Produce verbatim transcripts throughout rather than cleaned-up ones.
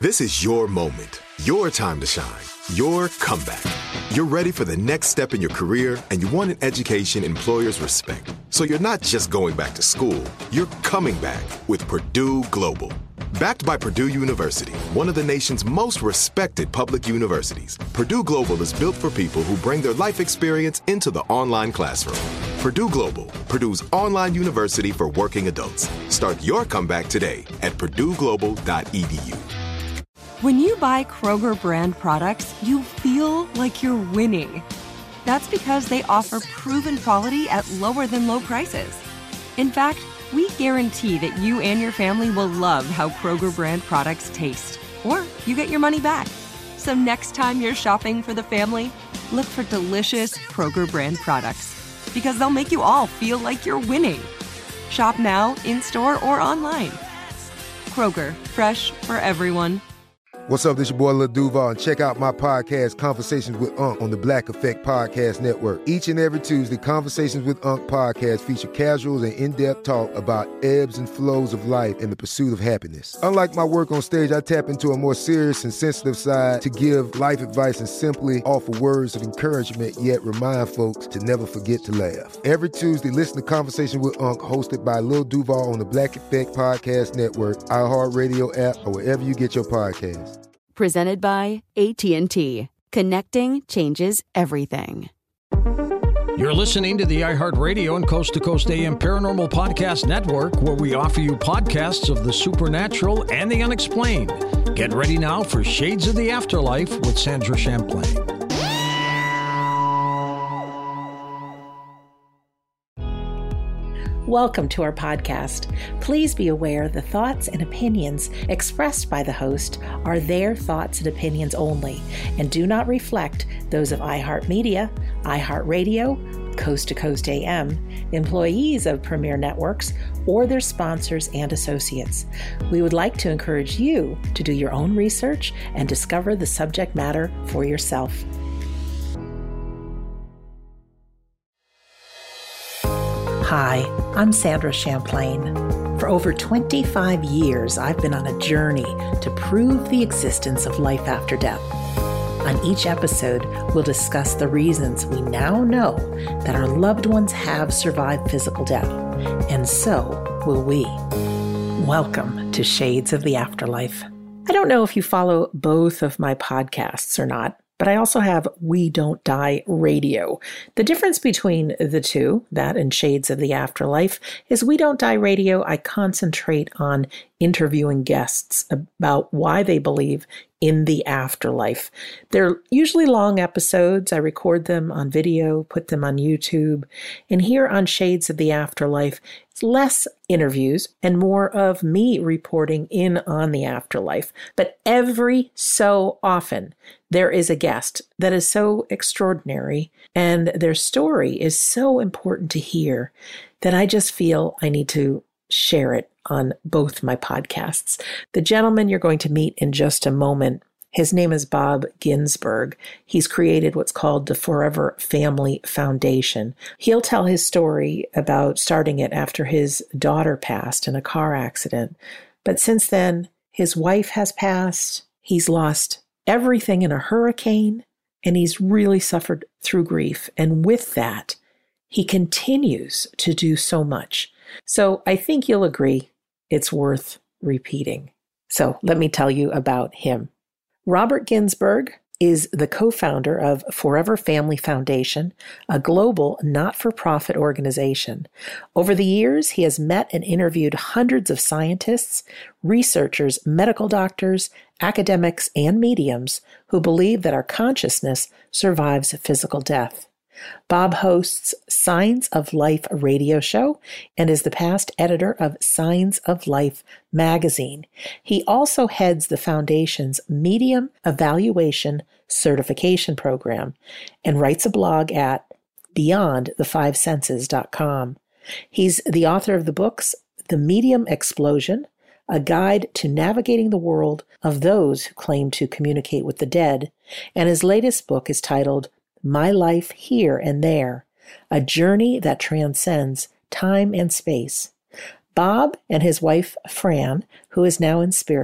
This is your moment, your time to shine, your comeback. You're ready for the next step in your career, and you want an education employers respect. So you're not just going back to school, you're coming back with Purdue Global. Backed by Purdue University, one of the nation's most respected public universities, Purdue Global is built for people who bring their life experience into the online classroom. Purdue Global, Purdue's online university for working adults. Start your comeback today at purdue global dot e d u. When you buy Kroger brand products, you feel like you're winning. That's because they offer proven quality at lower than low prices. In fact, we guarantee that you and your family will love how Kroger brand products taste, or you get your money back. So next time you're shopping for the family, look for delicious Kroger brand products, because they'll make you all feel like you're winning. Shop now, in-store, or online. Kroger, fresh for everyone. What's up, this your boy Lil Duval, and check out my podcast, Conversations with Unc, on the Black Effect Podcast Network. Each and every Tuesday, Conversations with Unc podcast feature casuals and in-depth talk about ebbs and flows of life and the pursuit of happiness. Unlike my work on stage, I tap into a more serious and sensitive side to give life advice and simply offer words of encouragement, yet remind folks to never forget to laugh. Every Tuesday, listen to Conversations with Unc, hosted by Lil Duval on the Black Effect Podcast Network, iHeartRadio app, or wherever you get your podcasts. Presented by A T and T. Connecting changes everything. You're listening to the iHeartRadio and Coast to Coast A M Paranormal Podcast Network, where we offer you podcasts of the supernatural and the unexplained. Get ready now for Shades of the Afterlife with Sandra Champlain. Welcome to our podcast. Please be aware the thoughts and opinions expressed by the host are their thoughts and opinions only and do not reflect those of iHeartMedia, iHeartRadio, Coast to Coast A M, employees of Premier Networks, or their sponsors and associates. We would like to encourage you to do your own research and discover the subject matter for yourself. Hi, I'm Sandra Champlain. For over twenty-five years, I've been on a journey to prove the existence of life after death. On each episode, we'll discuss the reasons we now know that our loved ones have survived physical death, and so will we. Welcome to Shades of the Afterlife. I don't know if you follow both of my podcasts or not, but I also have We Don't Die Radio. The difference between the two, that and Shades of the Afterlife, is We Don't Die Radio, I concentrate on interviewing guests about why they believe in the afterlife. They're usually long episodes. I record them on video, put them on YouTube. And here on Shades of the Afterlife, it's less interviews and more of me reporting in on the afterlife. But every so often, there is a guest that is so extraordinary and their story is so important to hear that I just feel I need to share it on both my podcasts. The gentleman you're going to meet in just a moment, his name is Bob Ginsberg. He's created what's called the Forever Family Foundation. He'll tell his story about starting it after his daughter passed in a car accident. But since then, his wife has passed. He's lost everything in a hurricane, and he's really suffered through grief. And with that, he continues to do so much. So I think you'll agree it's worth repeating. So let me tell you about him. Robert Ginsberg is the co-founder of Forever Family Foundation, a global not-for-profit organization. Over the years, he has met and interviewed hundreds of scientists, researchers, medical doctors, academics, and mediums who believe that our consciousness survives physical death. Bob hosts Signs of Life radio show and is the past editor of Signs of Life magazine. He also heads the foundation's Medium Evaluation Certification Program and writes a blog at beyond the five senses dot com. He's the author of the books The Medium Explosion, A Guide to Navigating the World of Those Who Claim to Communicate with the Dead, and his latest book is titled My Life Here and There, A Journey That Transcends Time and Space. Bob and his wife, Fran, who is now in spirit,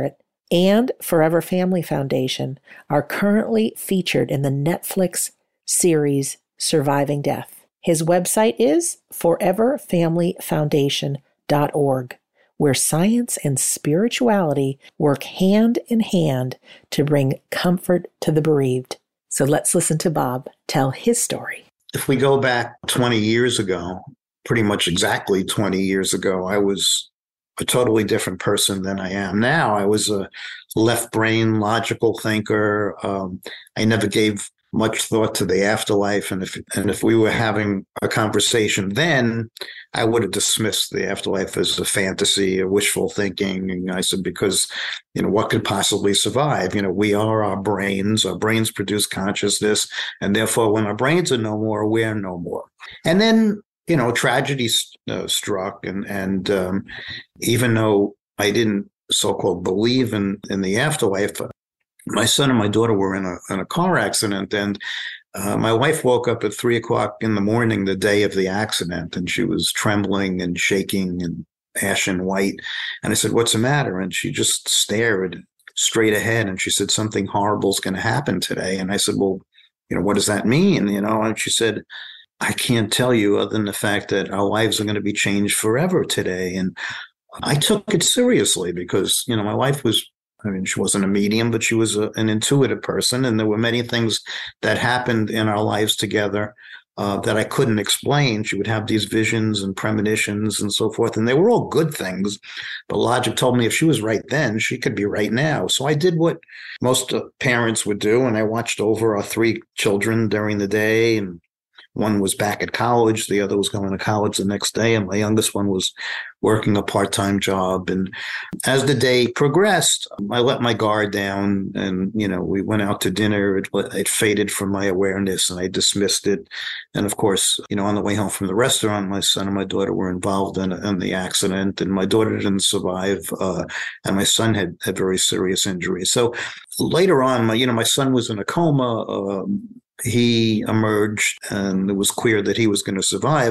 and Forever Family Foundation are currently featured in the Netflix series Surviving Death. His website is forever family foundation dot org, where science and spirituality work hand in hand to bring comfort to the bereaved. So let's listen to Bob tell his story. If we go back twenty years ago, pretty much exactly twenty years ago, I was a totally different person than I am now. I was a left brain, logical thinker. Um, I never gave much thought to the afterlife. And if and if we were having a conversation then, I would have dismissed the afterlife as a fantasy, a wishful thinking. And I said, because, you know, what could possibly survive? You know, we are our brains. Our brains produce consciousness. And therefore, when our brains are no more, we're no more. And then, you know, tragedy uh, struck. And, and um, even though I didn't so-called believe in, in the afterlife, my son and my daughter were in a in a car accident, and uh, my wife woke up at three o'clock in the morning the day of the accident, and she was trembling and shaking and ashen white. And I said, "What's the matter?" And she just stared straight ahead, and she said, "Something horrible is going to happen today." And I said, "Well, you know, what does that mean?" You know, and she said, "I can't tell you other than the fact that our lives are going to be changed forever today." And I took it seriously because, you know, my wife was, I mean, she wasn't a medium, but she was a, an intuitive person. And there were many things that happened in our lives together uh, that I couldn't explain. She would have these visions and premonitions and so forth. And they were all good things. But logic told me if she was right then, she could be right now. So I did what most uh, parents would do. And I watched over our three children during the day. And one was back at college. The other was going to college the next day. And my youngest one was working a part-time job. And as the day progressed, I let my guard down and, you know, we went out to dinner. It, it faded from my awareness and I dismissed it. And of course, you know, on the way home from the restaurant, my son and my daughter were involved in, in the accident, and my daughter didn't survive. Uh, and my son had, had very serious injuries. So later on, my, you know, my son was in a coma. Um, he emerged and it was clear that he was going to survive.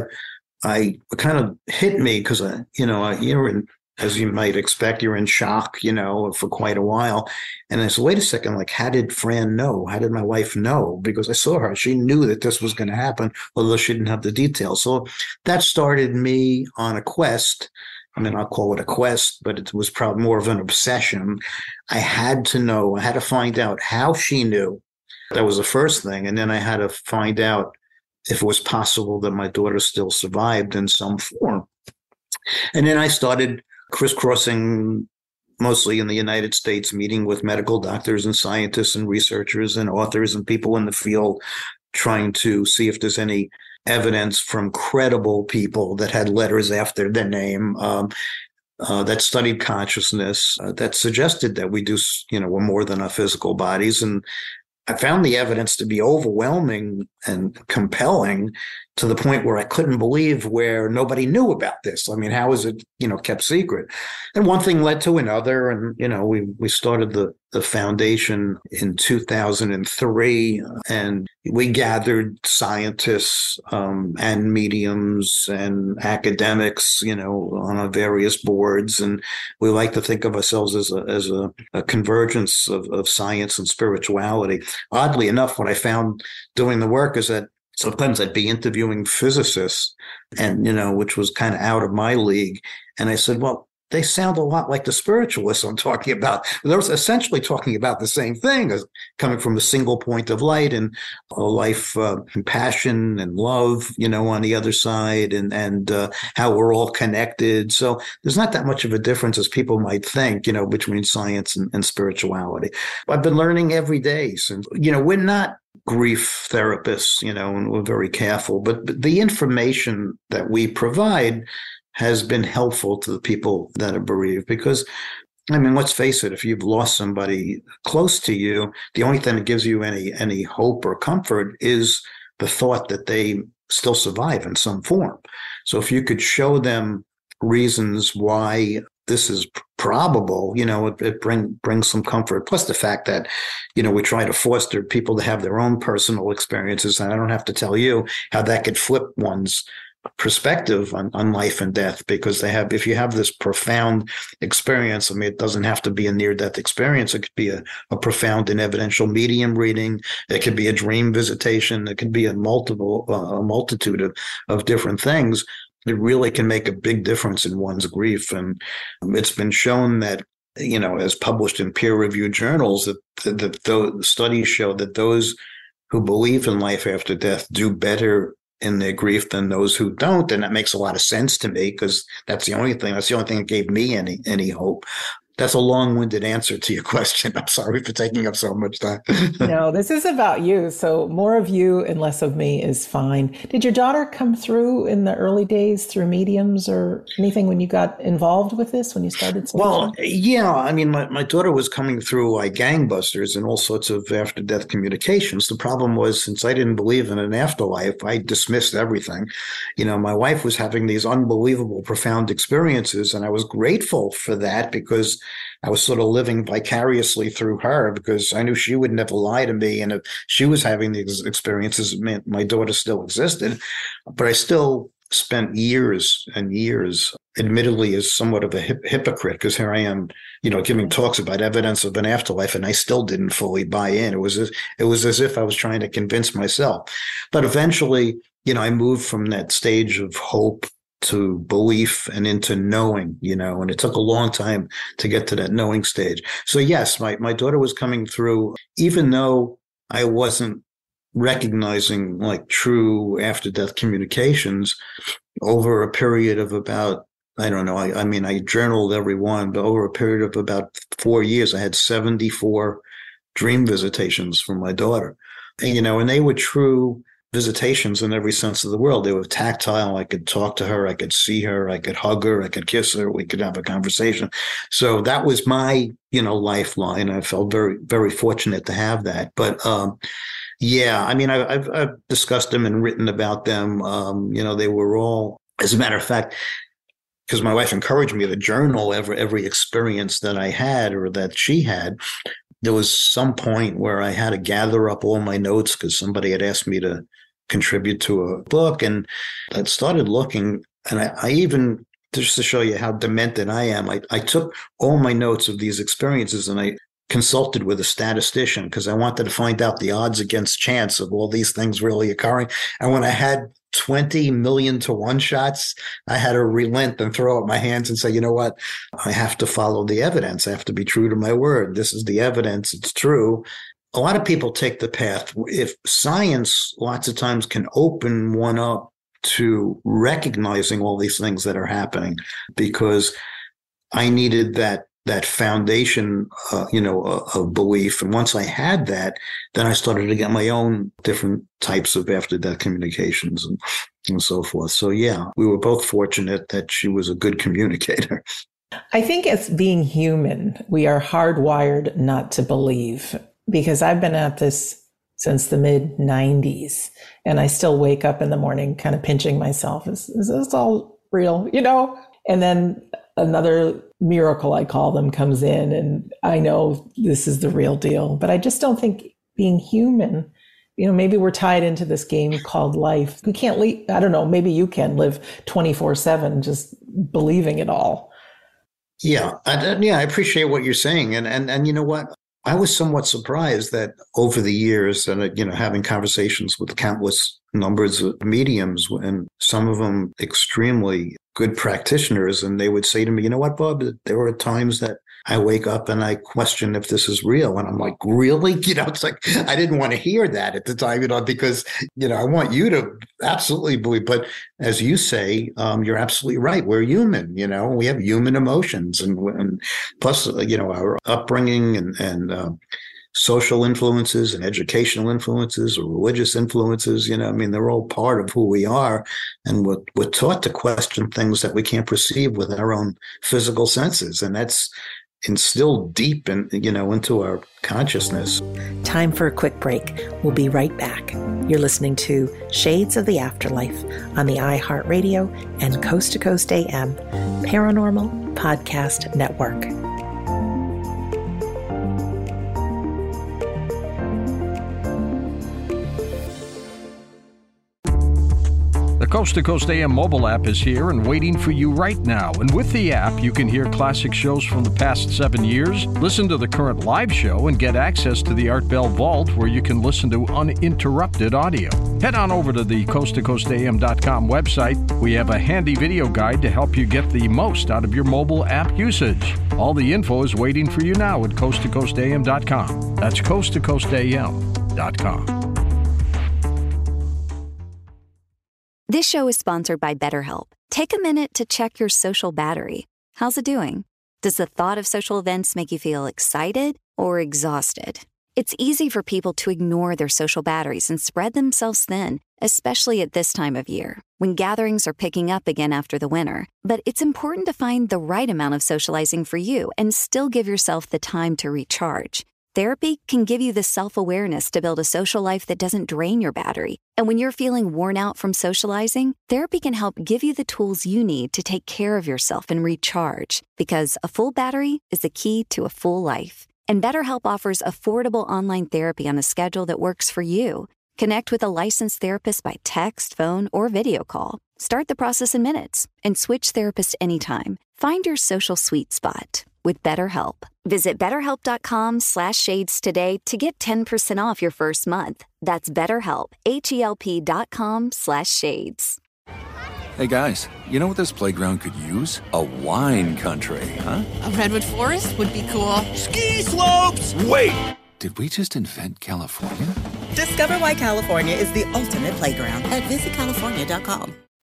I it kind of hit me because, I, you know, I, you're in, as you might expect, you're in shock, you know, for quite a while. And I said, wait a second, like, how did Fran know? How did my wife know? Because I saw her. She knew that this was going to happen, although she didn't have the details. So that started me on a quest. I mean, I'll call it a quest, but it was probably more of an obsession. I had to know, I had to find out how she knew. That was the first thing. And then I had to find out if it was possible that my daughter still survived in some form. And then I started crisscrossing, mostly in the United States, meeting with medical doctors and scientists and researchers and authors and people in the field, trying to see if there's any evidence from credible people that had letters after their name, um, uh, that studied consciousness, uh, that suggested that we do, you know, we're more than our physical bodies. And I found the evidence to be overwhelming and compelling to the point where I couldn't believe where nobody knew about this. I mean, how is it, you know, kept secret? And one thing led to another. And, you know, we, we started the, the foundation in two thousand three, and we gathered scientists um, and mediums and academics, you know, on our various boards. And we like to think of ourselves as a, as a, a convergence of, of science and spirituality. Oddly enough, what I found doing the work is that sometimes I'd be interviewing physicists, and, you know, which was kind of out of my league. And I said, well, they sound a lot like the spiritualists I'm talking about. They're essentially talking about the same thing, as coming from a single point of light and a life, uh, compassion and love, you know, on the other side, and, and uh, how we're all connected. So there's not that much of a difference as people might think, you know, between science and, and spirituality. I've been learning every day since, you know, we're not grief therapists, you know, and we're very careful, but, but the information that we provide has been helpful to the people that are bereaved. Because, I mean, let's face it, if you've lost somebody close to you, the only thing that gives you any any hope or comfort is the thought that they still survive in some form. So if you could show them reasons why this is probable, you know, it, it bring, brings some comfort. Plus the fact that, you know, we try to foster people to have their own personal experiences. And I don't have to tell you how that could flip one's perspective on, on life and death, because they have, if you have this profound experience, I mean, it doesn't have to be a near-death experience. It could be a, a profound and evidential medium reading. It could be a dream visitation. It could be a multiple, uh, a multitude of, of different things. It really can make a big difference in one's grief. And it's been shown that, you know, as published in peer-reviewed journals, that, that, that those studies show that those who believe in life after death do better in their grief than those who don't. And that makes a lot of sense to me, because that's the only thing, that's the only thing that gave me any, any hope. That's a long-winded answer to your question. I'm sorry for taking up so much time. No, this is about you. So more of you and less of me is fine. Did your daughter come through in the early days through mediums or anything when you got involved with this, when you started? Well, yeah. I mean, my, my daughter was coming through like gangbusters and all sorts of after-death communications. The problem was, since I didn't believe in an afterlife, I dismissed everything. You know, my wife was having these unbelievable, profound experiences, and I was grateful for that, because I was sort of living vicariously through her, because I knew she would never lie to me. And if she was having these experiences, it meant my daughter still existed. But I still spent years and years, admittedly, as somewhat of a hip- hypocrite, because here I am, you know, giving talks about evidence of an afterlife, and I still didn't fully buy in. It was as, it was as if I was trying to convince myself. But eventually, you know, I moved from that stage of hope to belief and into knowing, you know, and it took a long time to get to that knowing stage. So yes, my, my daughter was coming through, even though I wasn't recognizing like true after-death communications over a period of about, I don't know, I, I mean, I journaled every one, but over a period of about four years, I had seventy-four dream visitations from my daughter, and, you know, and they were true visitations in every sense of the word. They were tactile. I could talk to her. I could see her. I could hug her. I could kiss her. We could have a conversation. So that was my, you know, lifeline. I felt very, very fortunate to have that. But um, yeah, I mean, I, I've, I've discussed them and written about them. Um, you know, they were all, as a matter of fact, because my wife encouraged me to journal every every experience that I had or that she had. There was some point where I had to gather up all my notes because somebody had asked me to contribute to a book, and I started looking, and I, I even, just to show you how demented I am, I, I took all my notes of these experiences and I consulted with a statistician because I wanted to find out the odds against chance of all these things really occurring. And when I had twenty million to one shots, I had to relent and throw up my hands and say, you know what, I have to follow the evidence. I have to be true to my word. This is the evidence. It's true. A lot of people take the path. If science lots of times can open one up to recognizing all these things that are happening, because I needed that that foundation, uh, you know, uh, of belief. And once I had that, then I started to get my own different types of after-death communications and, and so forth. So, yeah, we were both fortunate that she was a good communicator. I think as being human, we are hardwired not to believe, because I've been at this since the mid nineties, and I still wake up in the morning kind of pinching myself. Is, is this all real? You know? And then another miracle, I call them, comes in, and I know this is the real deal. But I just don't think being human, you know, maybe we're tied into this game called life. We can't leave, I don't know, maybe you can live twenty-four seven just believing it all. Yeah. I, yeah, I appreciate what you're saying. And, and, and you know what? I was somewhat surprised that over the years, and, you know, having conversations with countless numbers of mediums, and some of them extremely good practitioners, and they would say to me, you know what, Bob, there are times that I wake up and I question if this is real. And I'm like, really? You know, it's like, I didn't want to hear that at the time, you know, because, you know, I want you to absolutely believe. But as you say, um, you're absolutely right. We're human, you know, we have human emotions, and, and plus, you know, our upbringing and, and, um, social influences and educational influences or religious influences, you know, I mean, they're all part of who we are. And we're, we're taught to question things that we can't perceive with our own physical senses. And that's instilled deep in, you know, into our consciousness. Time for a quick break. We'll be right back. You're listening to Shades of the Afterlife on the iHeartRadio and Coast to Coast A M Paranormal Podcast Network. The Coast to Coast A M mobile app is here and waiting for you right now. And with the app, you can hear classic shows from the past seven years, listen to the current live show, and get access to the Art Bell Vault, where you can listen to uninterrupted audio. Head on over to the coast to coast a m dot com website. We have a handy video guide to help you get the most out of your mobile app usage. All the info is waiting for you now at coast to coast a m dot com. That's coast to coast a m dot com. This show is sponsored by BetterHelp. Take a minute to check your social battery. How's it doing? Does the thought of social events make you feel excited or exhausted? It's easy for people to ignore their social batteries and spread themselves thin, especially at this time of year, when gatherings are picking up again after the winter. But it's important to find the right amount of socializing for you and still give yourself the time to recharge. Therapy can give you the self-awareness to build a social life that doesn't drain your battery. And when you're feeling worn out from socializing, therapy can help give you the tools you need to take care of yourself and recharge. Because a full battery is the key to a full life. And BetterHelp offers affordable online therapy on a schedule that works for you. Connect with a licensed therapist by text, phone, or video call. Start the process in minutes and switch therapists anytime. Find your social sweet spot with BetterHelp. Visit betterhelp.com slash shades today to get ten percent off your first month. That's BetterHelp, H-E-L-P dot com slash shades. Hey guys, you know what this playground could use? A wine country, huh? A redwood forest would be cool. Ski slopes! Wait! Did we just invent California? Discover why California is the ultimate playground at visit california dot com.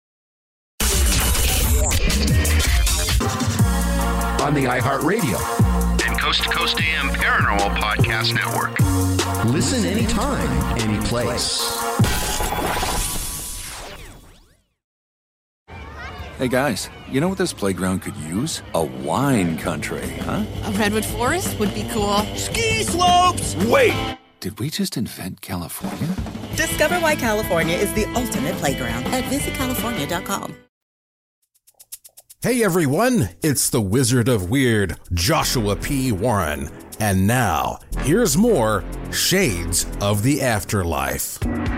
On the iHeartRadio and Coast to Coast A M Paranormal Podcast Network. Listen anytime, any place. Hey guys, you know what this playground could use? A wine country, huh? A redwood forest would be cool. Ski slopes! Wait! Did we just invent California? Discover why California is the ultimate playground at visit california dot com. Hey everyone, it's the Wizard of Weird, Joshua P. Warren. And now, here's more Shades of the Afterlife.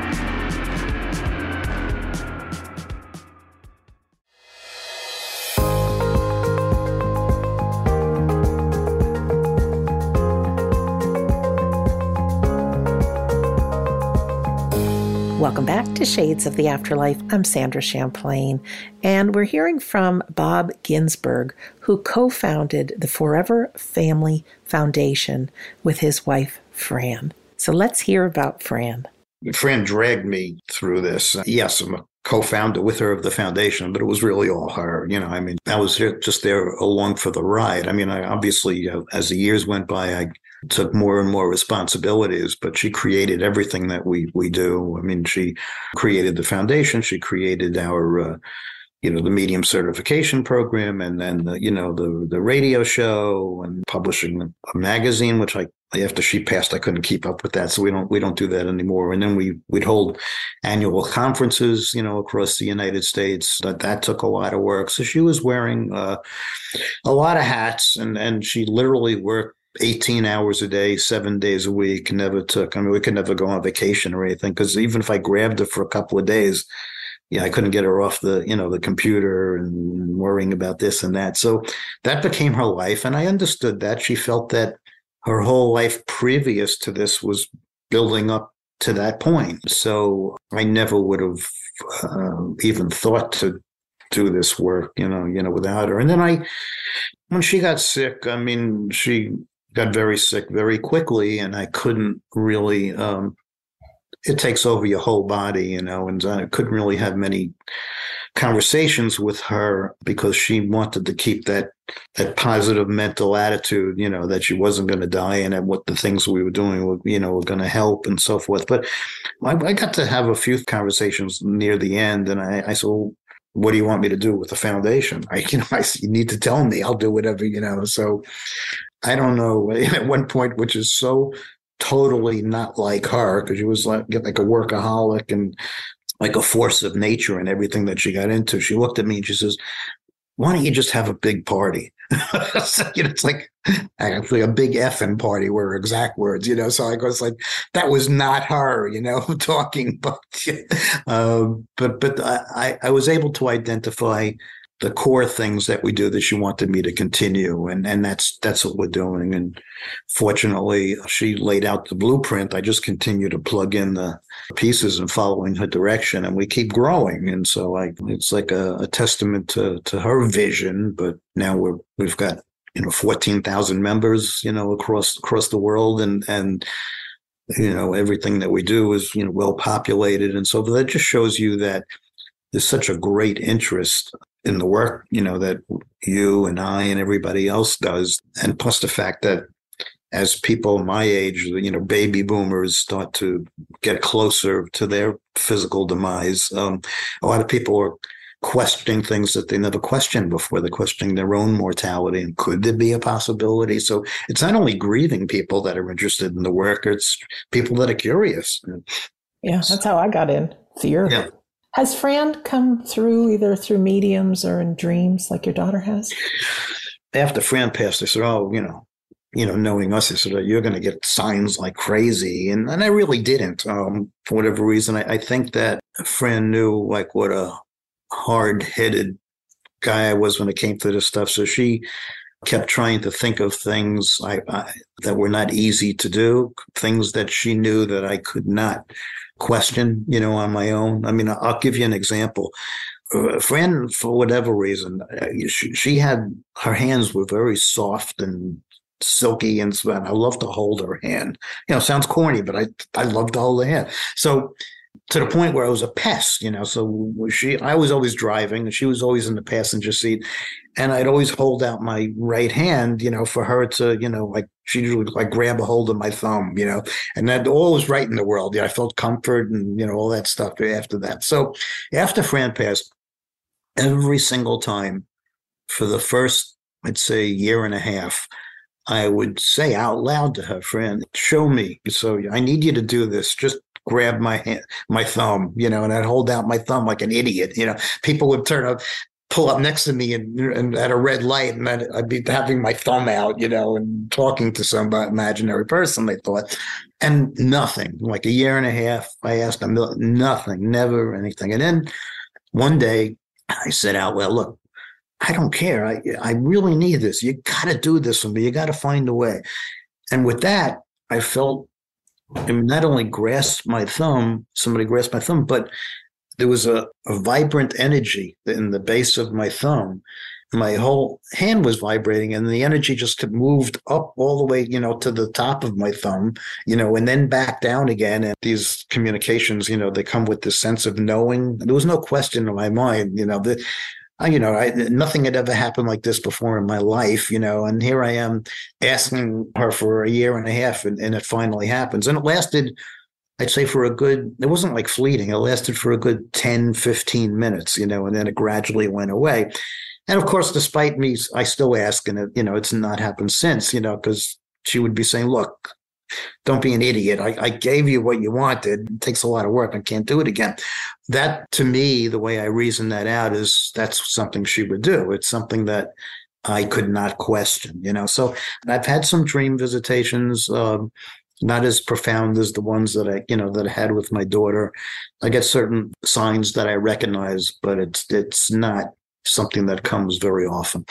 Welcome back to Shades of the Afterlife. I'm Sandra Champlain, and we're hearing from Bob Ginsberg, who co-founded the Forever Family Foundation with his wife, Fran. So let's hear about Fran. Fran dragged me through this. Yes, I'm a co-founder with her of the foundation, but it was really all her. You know, I mean, I was just there along for the ride. I mean, I obviously, uh, as the years went by, I took more and more responsibilities, but she created everything that we we do. I mean, she created the foundation, she created our, uh, you know, the medium certification program, and then, the, you know, the the radio show and publishing a magazine, which I, after she passed, I couldn't keep up with that. So we don't we don't do that anymore. And then we, we'd hold annual conferences, you know, across the United States. That, that took a lot of work. So she was wearing uh, a lot of hats, and, and she literally worked eighteen hours a day, seven days a week, never took, I mean, we could never go on vacation or anything, because even if I grabbed her for a couple of days, yeah, I couldn't get her off the, you know, the computer and worrying about this and that. So that became her life. And I understood that. She felt that her whole life previous to this was building up to that point. So I never would have uh, even thought to do this work, you know, you know, without her. And then I, when she got sick, I mean, she got very sick very quickly, and I couldn't really, um, it takes over your whole body, you know, and I couldn't really have many conversations with her because she wanted to keep that that positive mental attitude, you know, that she wasn't going to die and that what the things we were doing were, you know, were going to help and so forth. But I, I got to have a few conversations near the end, and I, I said, well, what do you want me to do with the foundation? I, you know, I, you need to tell me, I'll do whatever, you know. So I don't know, at one point, which is so totally not like her, because she was like, like a workaholic and like a force of nature and everything that she got into. She looked at me and she says, why don't you just have a big party? So, you know, it's like actually a big effing party were exact words, you know. So I was like, that was not her, you know, talking, but uh, but but I I was able to identify the core things that we do that she wanted me to continue, and and that's that's what we're doing. And fortunately, she laid out the blueprint. I just continue to plug in the pieces and following her direction, and we keep growing. And so I, it's like a, a testament to to her vision. But now we're we've got you know fourteen thousand members, you know, across across the world, and and you know everything that we do is you know well populated, and so that just shows you that there's such a great interest in the work, you know, that you and I and everybody else does. And plus the fact that as people my age, you know, baby boomers start to get closer to their physical demise, um, a lot of people are questioning things that they never questioned before. They're questioning their own mortality. And could there be a possibility? So it's not only grieving people that are interested in the work, it's people that are curious. Yeah, that's how I got in. Fear. Yeah. Has Fran come through either through mediums or in dreams like your daughter has? After Fran passed, they said, oh, you know, you know, knowing us, they said, you're going to get signs like crazy. And and I really didn't, um, for whatever reason. I, I think that Fran knew like what a hard-headed guy I was when it came to this stuff. So she kept trying to think of things I, I, that were not easy to do, things that she knew that I could not question, you know, on my own. I mean, I'll give you an example. Uh, Fran, for whatever reason, uh, she, she had, her hands were very soft and silky, and, and I love to hold her hand. You know, sounds corny, but I I love to hold her hand. So to the point where I was a pest, you know, so she, I was always driving and she was always in the passenger seat, and I'd always hold out my right hand, you know, for her to, you know, like she'd like grab a hold of my thumb, you know, and that all was right in the world. Yeah, I felt comfort and, you know, all that stuff after that. So after Fran passed, every single time for the first, I'd say, year and a half, I would say out loud to her, Fran, show me. So I need you to do this. Just grab my hand, my thumb, you know, and I'd hold out my thumb like an idiot. You know, people would turn up, pull up next to me and, and at a red light, and I'd, I'd be having my thumb out, you know, and talking to some imaginary person, they thought, and nothing. Like a year and a half, I asked them, nothing, never anything. And then one day I said out loud, look, I don't care. I I really need this. You got to do this for me. You got to find a way. And with that, I felt, I mean, not only grasped my thumb, somebody grasped my thumb, but there was a, a vibrant energy in the base of my thumb. My whole hand was vibrating, and the energy just moved up all the way, you know, to the top of my thumb, you know, and then back down again. And these communications, you know, they come with this sense of knowing. There was no question in my mind, you know, that, you know, I, nothing had ever happened like this before in my life, you know, and here I am asking her for a year and a half, and, and it finally happens. And it lasted, I'd say, for a good, it wasn't like fleeting. It lasted for a good ten, fifteen minutes, you know, and then it gradually went away. And of course, despite me, I still ask, and it, you know, it's not happened since, you know, because she would be saying, look, don't be an idiot. I, I gave you what you wanted. It takes a lot of work. I can't do it again. That, to me, the way I reason that out is that's something she would do. It's something that I could not question, you know. So I've had some dream visitations, um, not as profound as the ones that I, you know, that I had with my daughter. I get certain signs that I recognize, but it's it's not something that comes very often.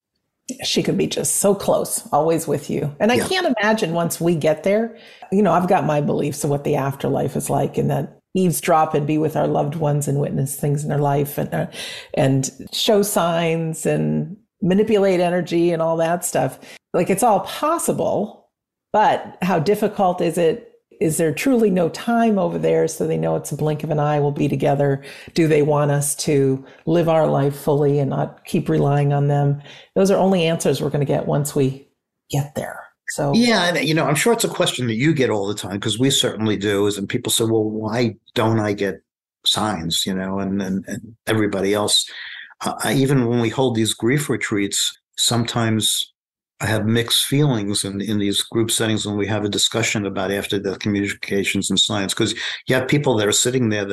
She could be just so close, always with you. And I Yeah. can't imagine once we get there, you know, I've got my beliefs of what the afterlife is like, and that eavesdrop and be with our loved ones and witness things in their life, and uh, and show signs and manipulate energy and all that stuff. Like, it's all possible, but how difficult is it? Is there truly no time over there, so they know it's a blink of an eye, we'll be together? Do they want us to live our life fully and not keep relying on them? Those are only answers we're going to get once we get there. So yeah, and, you know, I'm sure it's a question that you get all the time, because we certainly do. Is and people say, well, why don't I get signs? You know, and and, and everybody else. Uh, I, even when we hold these grief retreats, sometimes I have mixed feelings in, in these group settings when we have a discussion about after-death communications and science, because you have people that are sitting there that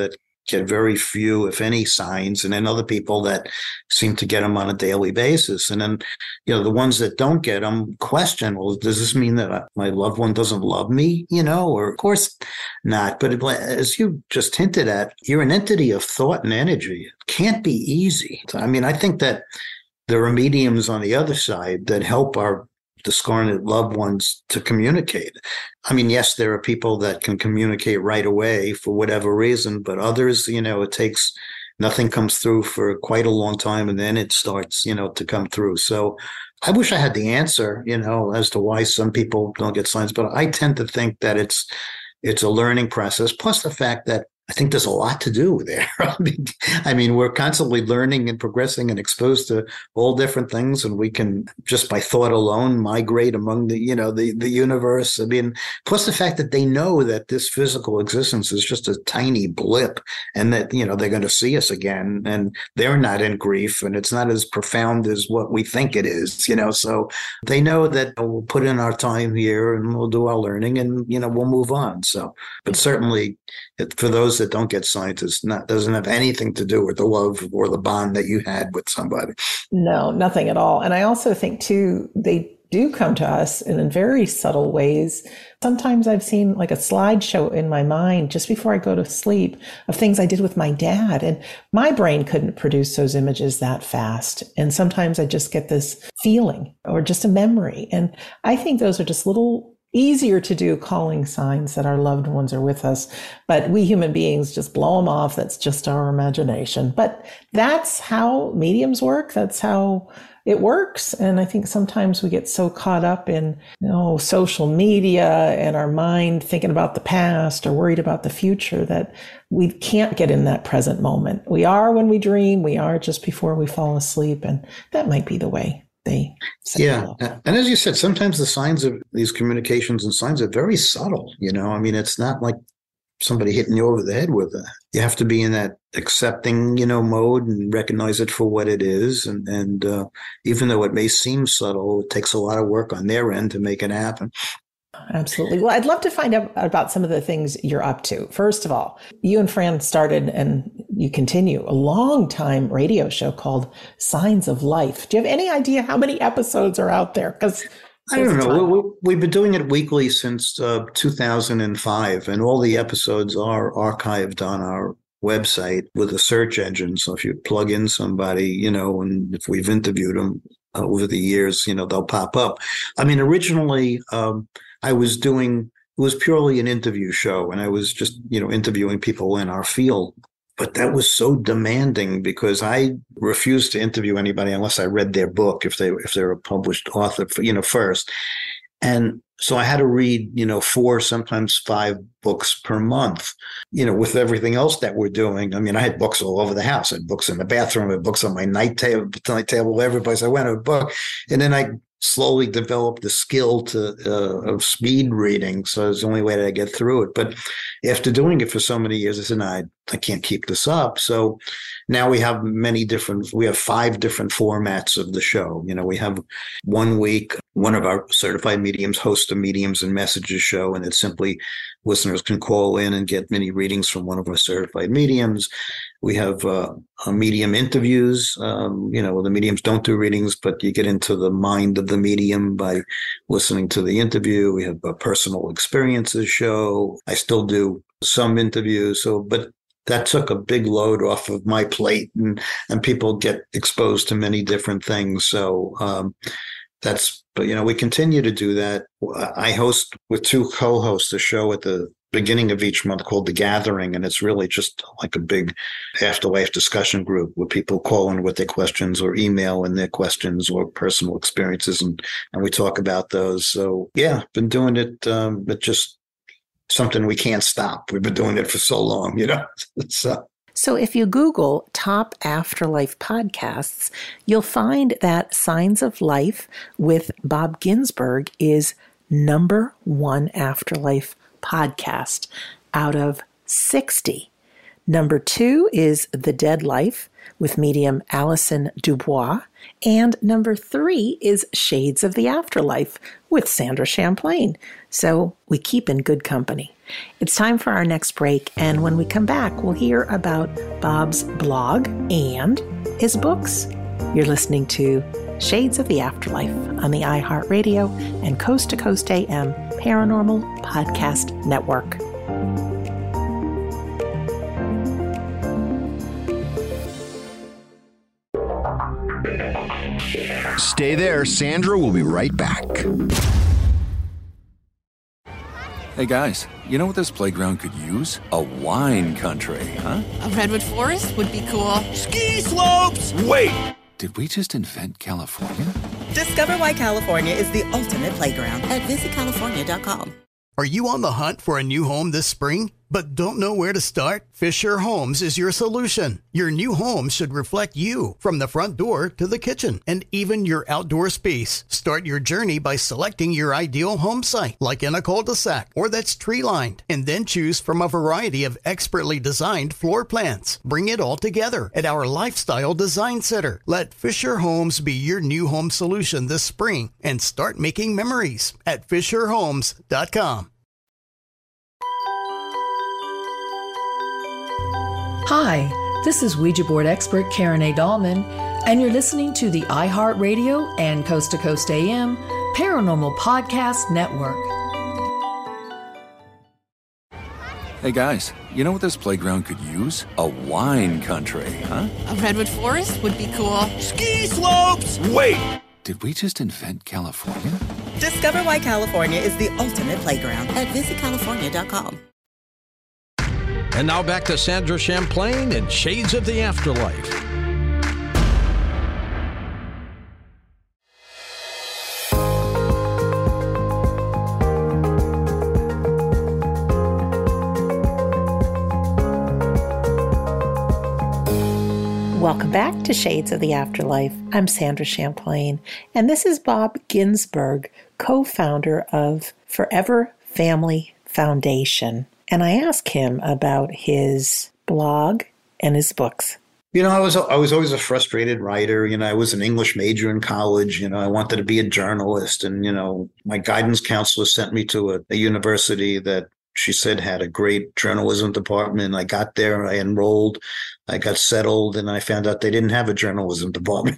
get very few, if any, signs, and then other people that seem to get them on a daily basis. And then, you know, the ones that don't get them question, well, does this mean that my loved one doesn't love me? You know, or of course not. But it, as you just hinted at, you're an entity of thought and energy. It can't be easy. I mean, I think that there are mediums on the other side that help our discarnate loved ones to communicate. I mean, yes, there are people that can communicate right away for whatever reason, but others, you know, it takes, nothing comes through for quite a long time, and then it starts, you know, to come through. So I wish I had the answer, you know, as to why some people don't get signs, but I tend to think that it's it's a learning process, plus the fact that I think there's a lot to do there. I mean, I mean, we're constantly learning and progressing and exposed to all different things, and we can just by thought alone migrate among the, you know, the, the universe. I mean, plus the fact that they know that this physical existence is just a tiny blip, and that, you know, they're going to see us again, and they're not in grief, and it's not as profound as what we think it is, you know. So they know that we'll put in our time here and we'll do our learning, and, you know, we'll move on. So, but certainly it, for those that don't get signed, it's not, doesn't have anything to do with the love or the bond that you had with somebody. No, nothing at all. And I also think too, they do come to us in very subtle ways. Sometimes I've seen like a slideshow in my mind just before I go to sleep of things I did with my dad, and my brain couldn't produce those images that fast. And sometimes I just get this feeling or just a memory. And I think those are just little easier to do calling signs that our loved ones are with us, but we human beings just blow them off. That's just our imagination. But that's how mediums work. That's how it works. And I think sometimes we get so caught up in, you know, social media and our mind thinking about the past or worried about the future that we can't get in that present moment. We are when we dream. We are just before we fall asleep. And that might be the way they yeah. And as you said, sometimes the signs of these communications and signs are very subtle. You know, I mean, it's not like somebody hitting you over the head with it. You have to be in that accepting, you know, mode and recognize it for what it is. And, and uh, even though it may seem subtle, it takes a lot of work on their end to make it happen. Absolutely. Well, I'd love to find out about some of the things you're up to. First of all, you and Fran started, and you continue, a long time radio show called Signs of Life. Do you have any idea how many episodes are out there? Because I don't know. We, we, we've been doing it weekly since uh, two thousand five, and all the episodes are archived on our website with a search engine. So if you plug in somebody, you know, and if we've interviewed them uh, over the years, you know, they'll pop up. I mean, originally, um, I was doing, it was purely an interview show, and I was just, you know, interviewing people in our field. But that was so demanding because I refused to interview anybody unless I read their book, if they if they're a published author, you know, first. And so I had to read, you know, four, sometimes five books per month, you know, with everything else that we're doing. I mean, I had books all over the house. I had books in the bathroom, I had books on my night table, night table, every place I went, I had a book. And then I slowly developed the skill to uh, of speed reading. So it's the only way that I get through it. But after doing it for so many years, I said, no, I, I can't keep this up. So now we have many different, we have five different formats of the show. You know, we have one week, one of our certified mediums hosts a mediums and messages show, and it's simply listeners can call in and get mini readings from one of our certified mediums. We have uh, medium interviews. Um, you know, the mediums don't do readings, but you get into the mind of the medium by listening to the interview. We have a personal experiences show. I still do some interviews. So, but that took a big load off of my plate, and, and people get exposed to many different things. So um, that's, but, you know, we continue to do that. I host with two co-hosts a show at the beginning of each month called The Gathering, and it's really just like a big afterlife discussion group where people call in with their questions or email in their questions or personal experiences, and, and we talk about those. So, yeah, been doing it, um, but just something we can't stop. We've been doing it for so long, you know. so. So if you Google Top Afterlife Podcasts, you'll find that Signs of Life with Bob Ginsberg is number one afterlife podcast out of sixty. Number two is The Dead Life with medium Alison Dubois. And number three is Shades of the Afterlife with Sandra Champlain. So we keep in good company. It's time for our next break, and when we come back, we'll hear about Bob's blog and his books. You're listening to Shades of the Afterlife on the iHeartRadio and Coast to Coast A M Paranormal Podcast Network. Stay there. Sandra will be right back. Hey guys, you know what this playground could use? A wine country, huh? A redwood forest would be cool. Ski slopes! Wait! Did we just invent California? Discover why California is the ultimate playground at visit california dot com. Are you on the hunt for a new home this spring, but don't know where to start? Fisher Homes is your solution. Your new home should reflect you, from the front door to the kitchen, and even your outdoor space. Start your journey by selecting your ideal home site, like in a cul-de-sac or that's tree-lined, and then choose from a variety of expertly designed floor plans. Bring it all together at our Lifestyle Design Center. Let Fisher Homes be your new home solution this spring, and start making memories at fisher homes dot com. Hi, this is Ouija board expert Karen A. Dahlman, and you're listening to the iHeartRadio and Coast to Coast A M Paranormal Podcast Network. Hey guys, you know what this playground could use? A wine country, huh? A redwood forest would be cool. Ski slopes! Wait! Did we just invent California? Discover why California is the ultimate playground at visit california dot com. And now back to Sandra Champlain and Shades of the Afterlife. Welcome back to Shades of the Afterlife. I'm Sandra Champlain, and this is Bob Ginsberg, co-founder of Forever Family Foundation. And I asked him about his blog and his books. You know, I was I was always a frustrated writer. You know, I was an English major in college. You know, I wanted to be a journalist. And, you know, my guidance counselor sent me to a, a university that she said had a great journalism department. I got there, I enrolled, I got settled, and I found out they didn't have a journalism department.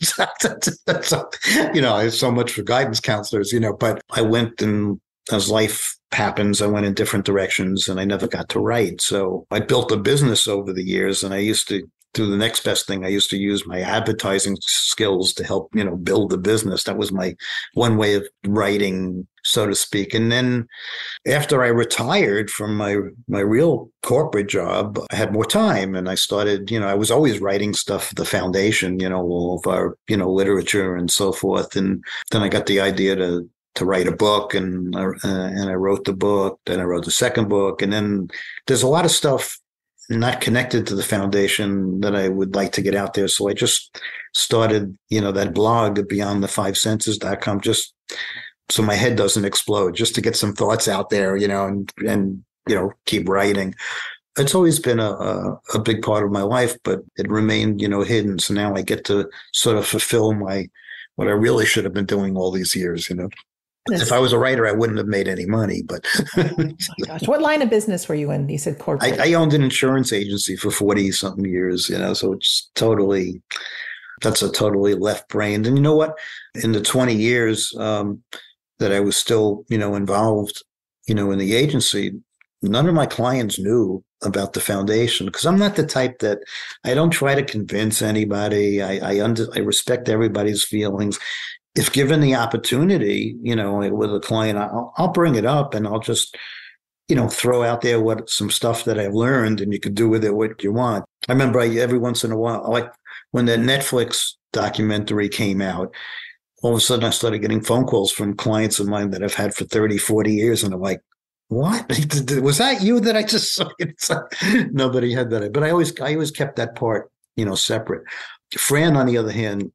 So, you know, it's so much for guidance counselors, you know, but I went, and as life happens, I went in different directions, and I never got to write. So I built a business over the years, and I used to do the next best thing. I used to use my advertising skills to help, you know, build the business. That was my one way of writing, so to speak. And then after I retired from my, my real corporate job, I had more time, and I started, you know, I was always writing stuff for the foundation, you know, all of our, you know, literature and so forth. And then I got the idea to to write a book, and uh, and I wrote the book. Then I wrote the second book, and then there's a lot of stuff not connected to the foundation that I would like to get out there. So I just started, you know, that blog, beyond the five senses dot com, just so my head doesn't explode, just to get some thoughts out there, you know, and and you know, keep writing. It's always been a, a a big part of my life, but it remained, you know, hidden. So now I get to sort of fulfill my what I really should have been doing all these years, you know. If I was a writer, I wouldn't have made any money. But oh my gosh, what line of business were you in? You said corporate. I, I owned an insurance agency for forty something years, you know, so it's totally, that's a totally left brain. And you know what? In the twenty years um, that I was still, you know, involved, you know, in the agency, none of my clients knew about the foundation, because I'm not the type that, I don't try to convince anybody. I I, under, I respect everybody's feelings. If given the opportunity, you know, with a client, I'll, I'll bring it up, and I'll just, you know, throw out there what some stuff that I've learned, and you can do with it what you want. I remember I, every once in a while, like when the Netflix documentary came out, all of a sudden I started getting phone calls from clients of mine that I've had for thirty, forty years. And I'm like, what? Was that you that I just saw? It's like, nobody had that. But I always, I always kept that part, you know, separate. Fran, on the other hand,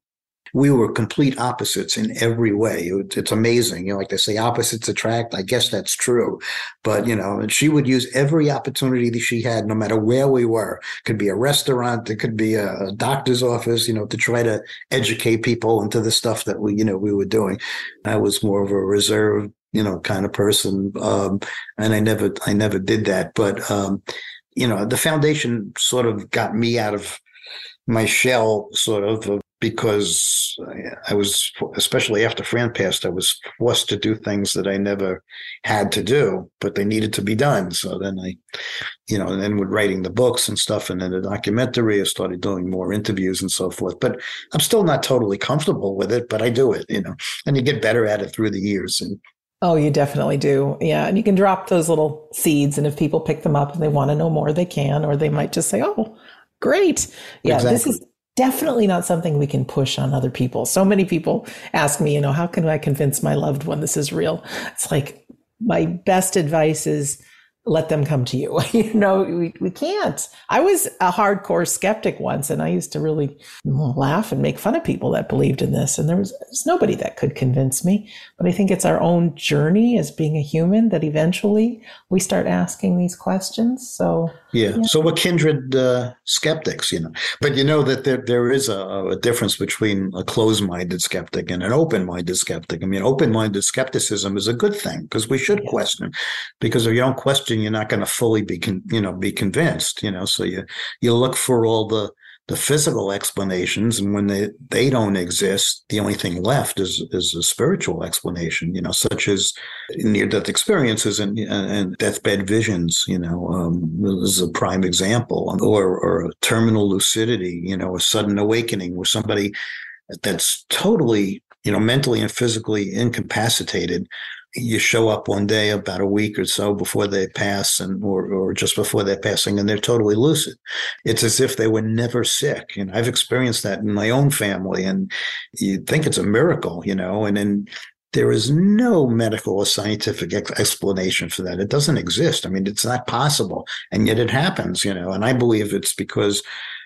we were complete opposites in every way. It, it's amazing. You know, like they say, opposites attract. I guess that's true. But, you know, and she would use every opportunity that she had, no matter where we were. It could be a restaurant, it could be a doctor's office, you know, to try to educate people into the stuff that we, you know, we were doing. I was more of a reserved, you know, kind of person. Um, and I never, I never did that. But, um, you know, the foundation sort of got me out of my shell, sort of, uh, because I was, especially after Fran passed, I was forced to do things that I never had to do, but they needed to be done. So then I, you know, and then with writing the books and stuff, and then the documentary, I started doing more interviews and so forth. But I'm still not totally comfortable with it, but I do it, you know, and you get better at it through the years. And Oh, you definitely do. Yeah. And you can drop those little seeds. And if people pick them up and they want to know more, they can, or they might just say, oh, great. Yeah. Exactly. This is definitely not something we can push on other people. So many people ask me, you know, how can I convince my loved one this is real? It's like, my best advice is let them come to you. You know, we, we can't. I was a hardcore skeptic once, and I used to really laugh and make fun of people that believed in this. And there was, there was nobody that could convince me. But I think it's our own journey as being a human that eventually we start asking these questions. So yeah, yeah. So we're kindred uh, skeptics, you know. But you know that there there is a, a difference between a closed-minded skeptic and an open-minded skeptic. I mean, open-minded skepticism is a good thing because we should yeah. question. Because if you don't question, you're not going to fully be, con- you know, be convinced. You know, so you you look for all the the physical explanations, and when they, they don't exist, the only thing left is is a spiritual explanation, you know, such as near-death experiences and and deathbed visions, you know, um, is a prime example, or or terminal lucidity, you know, a sudden awakening where somebody that's totally, you know, mentally and physically incapacitated, you show up one day about a week or so before they pass, and or or just before they're passing, and they're totally lucid. It's as if they were never sick. And I've experienced that in my own family, and you think it's a miracle, you know, and then there is no medical or scientific ex- explanation for that. It doesn't exist. I mean, it's not possible, and yet it happens, you know, and I believe it's because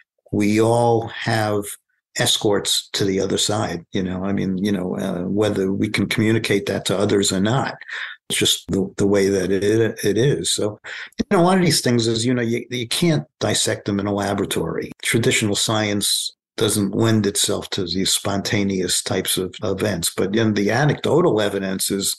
we all have escorts to the other side, you know, I mean, you know, uh, whether we can communicate that to others or not, it's just the, the way that it it is. So, you know, a lot of these things is, you know, you, you can't dissect them in a laboratory. Traditional science doesn't lend itself to these spontaneous types of events, but then the anecdotal evidence is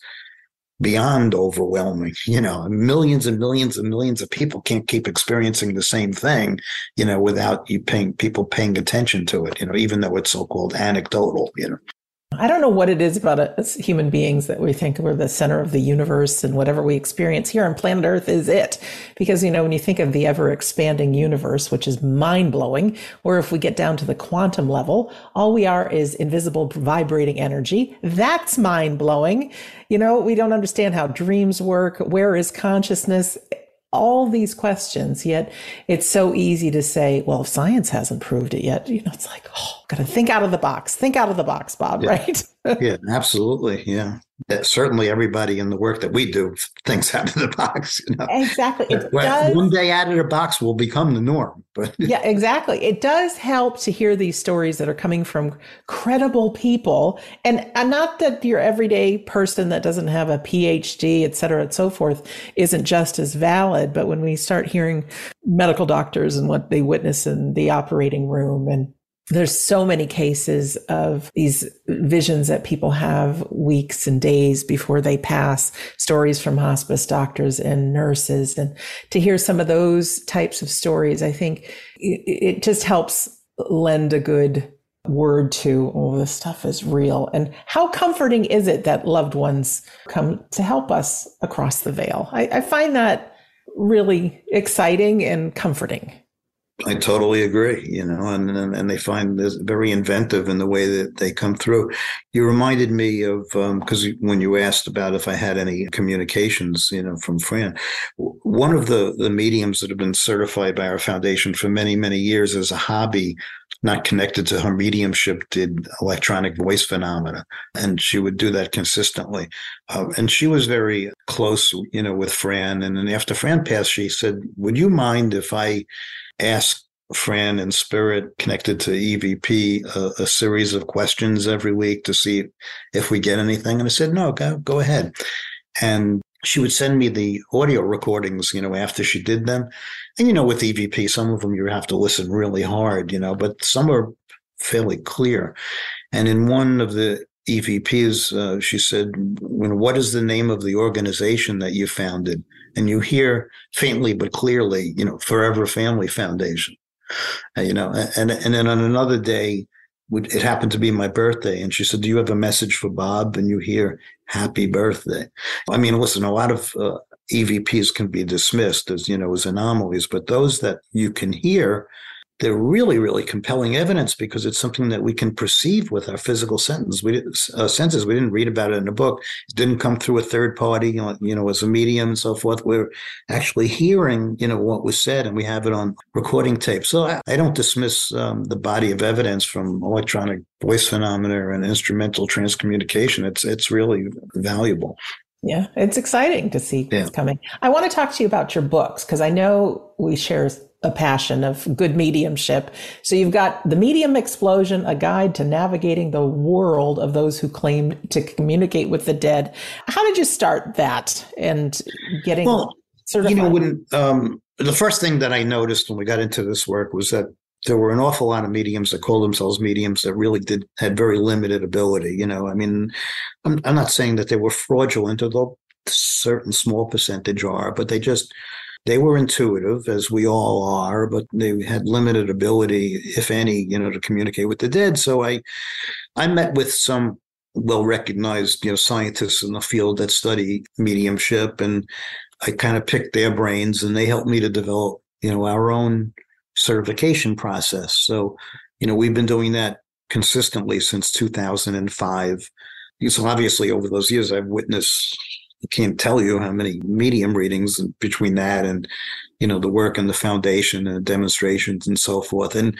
beyond overwhelming. You know, millions and millions and millions of people can't keep experiencing the same thing, you know, without you paying people paying attention to it, you know, even though it's so-called anecdotal, you know. I don't know what it is about us human beings that we think we're the center of the universe, and whatever we experience here on planet Earth is it. Because, you know, when you think of the ever expanding universe, which is mind blowing, or if we get down to the quantum level, all we are is invisible vibrating energy. That's mind blowing. You know, we don't understand how dreams work. Where is consciousness? All these questions, yet it's so easy to say, well, if science hasn't proved it yet, you know, it's like, oh, got to think out of the box, think out of the box, Bob, yeah. right? Yeah, absolutely. Yeah. Certainly everybody in the work that we do thinks out of the box. You know? Exactly. It well, does, one day out of the box will become the norm. But yeah, exactly. It does help to hear these stories that are coming from credible people, and, and not that your everyday person that doesn't have a P H D, et cetera, and so forth, isn't just as valid. But when we start hearing medical doctors and what they witness in the operating room, and there's so many cases of these visions that people have weeks and days before they pass, stories from hospice doctors and nurses. And to hear some of those types of stories, I think it, it just helps lend a good word to, oh, this stuff is real. And how comforting is it that loved ones come to help us across the veil? I, I find that really exciting and comforting. I totally agree, you know, and, and and they find this very inventive in the way that they come through. You reminded me of, because um, when you asked about if I had any communications, you know, from Fran, one of the, the mediums that have been certified by our foundation for many, many years as a hobby, not connected to her mediumship, did electronic voice phenomena. And she would do that consistently. Uh, and she was very close, you know, with Fran. And then after Fran passed, she said, would you mind if I ask Fran and Spirit connected to E V P a, a series of questions every week to see if we get anything. And I said, no, go, go ahead. And she would send me the audio recordings, you know, after she did them. And, you know, with E V P, some of them you have to listen really hard, you know, but some are fairly clear. And in one of the E V Ps, uh, she said, what is the name of the organization that you founded? And you hear faintly but clearly, you know, Forever Family Foundation. Uh, you know, and and then on another day, it happened to be my birthday, and she said, do you have a message for Bob? And you hear, happy birthday. I mean, listen, a lot of uh, E V Ps can be dismissed as, you know, as anomalies, but those that you can hear, they're really, really compelling evidence because it's something that we can perceive with our physical senses. We didn't, uh, senses. We didn't read about it in a book. It didn't come through a third party, you know, you know, as a medium and so forth. We're actually hearing, you know, what was said, and we have it on recording tape. So I, I don't dismiss um, the body of evidence from electronic voice phenomena and instrumental transcommunication. It's it's really valuable. Yeah, it's exciting to see yeah. what's coming. I want to talk to you about your books because I know we share a passion of good mediumship. So you've got The Medium Explosion, a guide to navigating the world of those who claim to communicate with the dead. How did you start that and getting well, certified? You know, when um, the first thing that I noticed when we got into this work was that there were an awful lot of mediums that called themselves mediums that really did had very limited ability. You know, I mean, I'm, I'm not saying that they were fraudulent, although a certain small percentage are, but they just They were intuitive, as we all are, but they had limited ability, if any, you know, to communicate with the dead. So I, I met with some well-recognized, you know, scientists in the field that study mediumship, and I kind of picked their brains, and they helped me to develop, you know, our own certification process. So, you know, we've been doing that consistently since two thousand five. So obviously, over those years, I've witnessed. I can't tell you how many medium readings between that and, you know, the work and the foundation and demonstrations and so forth. And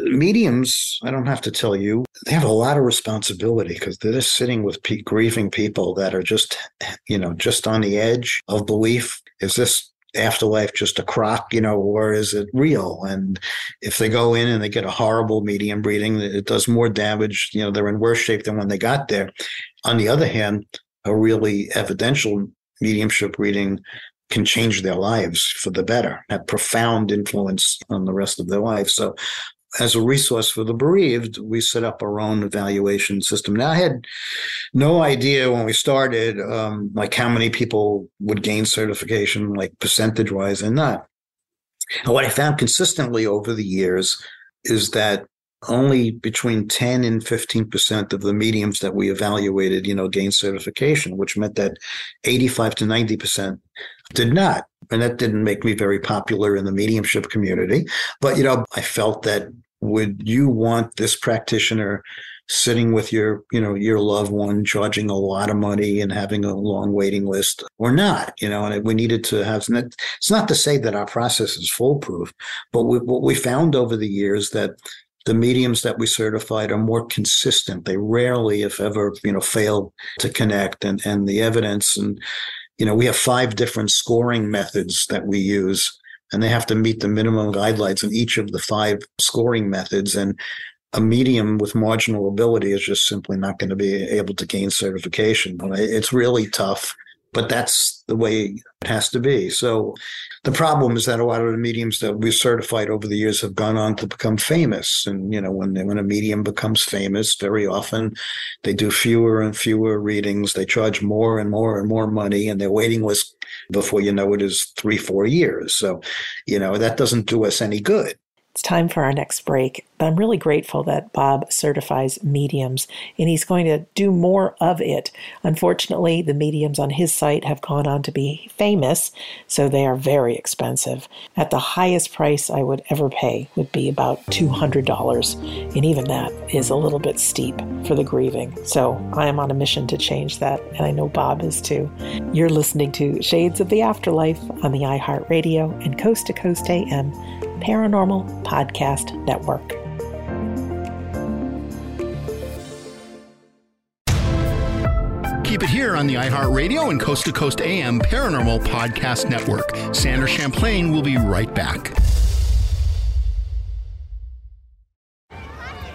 mediums, I don't have to tell you, they have a lot of responsibility because they're just sitting with pe- grieving people that are just, you know, just on the edge of belief. Is this afterlife just a crock, you know, or is it real? And if they go in and they get a horrible medium reading, it does more damage. You know, they're in worse shape than when they got there. On the other hand, a really evidential mediumship reading can change their lives for the better, have profound influence on the rest of their life. So as a resource for the bereaved, we set up our own evaluation system. Now, I had no idea when we started, um, like how many people would gain certification, like percentage-wise and not. And what I found consistently over the years is that only between ten and fifteen percent of the mediums that we evaluated, you know, gained certification, which meant that eighty-five to ninety percent did not. And that didn't make me very popular in the mediumship community. But, you know, I felt that would you want this practitioner sitting with your, you know, your loved one, charging a lot of money and having a long waiting list or not, you know, and we needed to have, it's not to say that our process is foolproof, but we, what we found over the years that the mediums that we certified are more consistent. They rarely, if ever, you know, fail to connect. And, and the evidence, and, you know, we have five different scoring methods that we use, and they have to meet the minimum guidelines in each of the five scoring methods. And a medium with marginal ability is just simply not going to be able to gain certification. It's really tough, but that's the way it has to be. So the problem is that a lot of the mediums that we've certified over the years have gone on to become famous. And, you know, when they, when a medium becomes famous, very often they do fewer and fewer readings. They charge more and more and more money, and their waiting list, before you know it, is three, four years. So, you know, that doesn't do us any good. It's time for our next break, but I'm really grateful that Bob certifies mediums, and he's going to do more of it. Unfortunately, the mediums on his site have gone on to be famous, so they are very expensive. At the highest price I would ever pay would be about two hundred dollars, and even that is a little bit steep for the grieving. So I am on a mission to change that, and I know Bob is too. You're listening to Shades of the Afterlife on the iHeartRadio and Coast to Coast A M Paranormal Podcast Network. Keep it here on the iHeartRadio and Coast to Coast A M Paranormal Podcast Network. Sandra Champlain will be right back.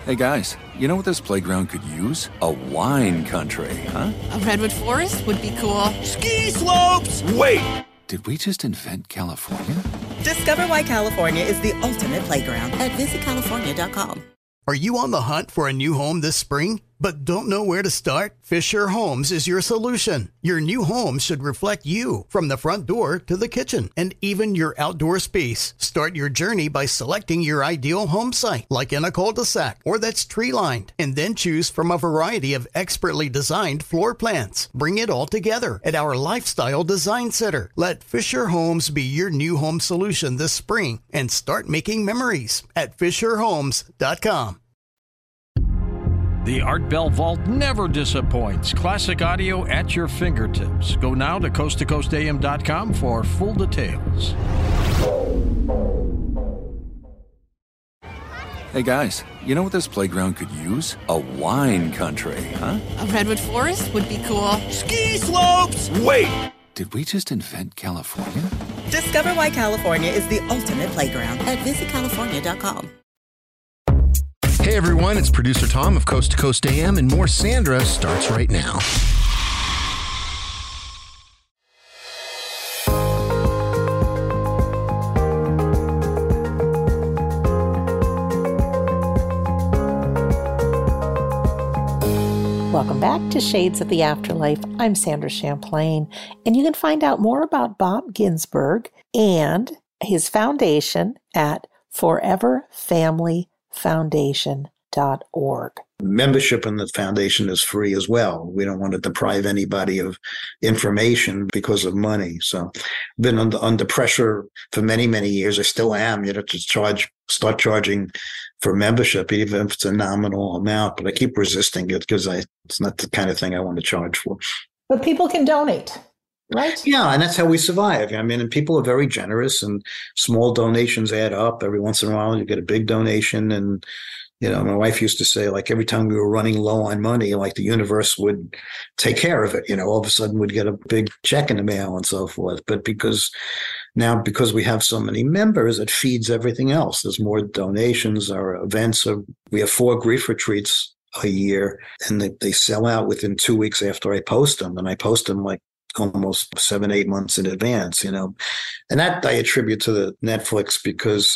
Hey guys, you know what this playground could use? A wine country, huh? A redwood forest would be cool. Ski slopes! Wait! Did we just invent California? Discover why California is the ultimate playground at visit california dot com. Are you on the hunt for a new home this spring, but don't know where to start? Fisher Homes is your solution. Your new home should reflect you, from the front door to the kitchen, and even your outdoor space. Start your journey by selecting your ideal home site, like in a cul-de-sac or that's tree-lined, and then choose from a variety of expertly designed floor plans. Bring it all together at our Lifestyle Design Center. Let Fisher Homes be your new home solution this spring and start making memories at fisher homes dot com. The Art Bell Vault never disappoints. Classic audio at your fingertips. Go now to coast to coast a m dot com for full details. Hey guys, you know what this playground could use? A wine country, huh? A redwood forest would be cool. Ski slopes! Wait! Did we just invent California? Discover why California is the ultimate playground at visit california dot com. Hey everyone, it's producer Tom of Coast to Coast A M, and more Sandra starts right now. Welcome back to Shades of the Afterlife. I'm Sandra Champlain, and you can find out more about Bob Ginsberg and his foundation at forever family foundation dot org. Membership in the foundation is free as well. We don't want to deprive anybody of information because of money. So I've been under, under pressure for many, many years. I still am, you know, to charge, start charging for membership, even if it's a nominal amount, but I keep resisting it because I it's not the kind of thing I want to charge for. But people can donate, right? Yeah, and that's how we survive. I mean, and people are very generous, and small donations add up. Every once in a while, you get a big donation. And, you know, my wife used to say, like, every time we were running low on money, like the universe would take care of it. You know, all of a sudden we'd get a big check in the mail and so forth. But because now, because we have so many members, it feeds everything else. There's more donations. Our events are, we have four grief retreats a year, and they, they sell out within two weeks after I post them. And I post them like almost seven, eight months in advance, you know. And that I attribute to the Netflix, because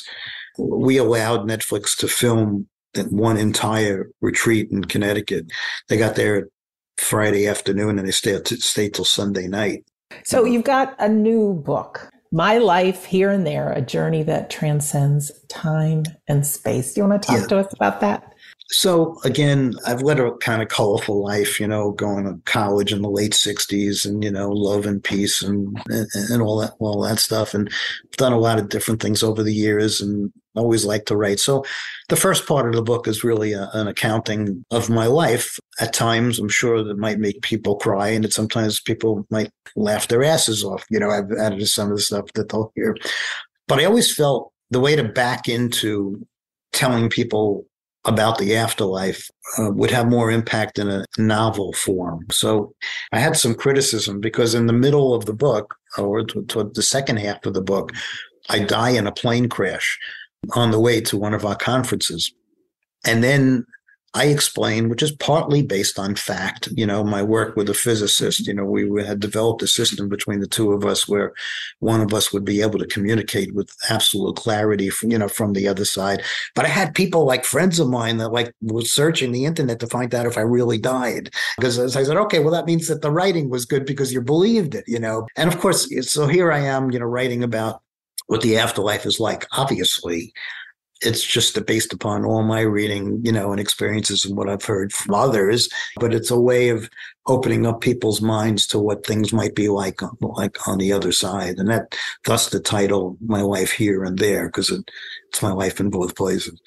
we allowed Netflix to film one entire retreat in Connecticut. They got there Friday afternoon and they stayed, stayed till Sunday night. So you've got a new book, My Life Here and There, A Journey That Transcends Time and Space. Do you want to talk yeah. to us about that? So again, I've led a kind of colorful life, you know, going to college in the late sixties, and, you know, love and peace and, and, and all that, all that stuff. And I've done a lot of different things over the years and always liked to write. So the first part of the book is really a, an accounting of my life. At times, I'm sure that might make people cry, and that sometimes people might laugh their asses off. You know, I've added to some of the stuff that they'll hear. But I always felt the way to back into telling people about the afterlife uh, would have more impact in a novel form. So I had some criticism, because in the middle of the book, or toward the second half of the book, I die in a plane crash on the way to one of our conferences. And then I explain, which is partly based on fact, you know, my work with a physicist, you know, we had developed a system between the two of us where one of us would be able to communicate with absolute clarity, from, you know, from the other side. But I had people like friends of mine that like were searching the internet to find out if I really died. Because as I said, okay, well, that means that the writing was good because you believed it, you know. And of course, so here I am, you know, writing about what the afterlife is like. Obviously, it's just based upon all my reading, you know, and experiences and what I've heard from others. But it's a way of opening up people's minds to what things might be like, like on the other side. And that, thus the title, My Life Here and There, because it, it's my life in both places.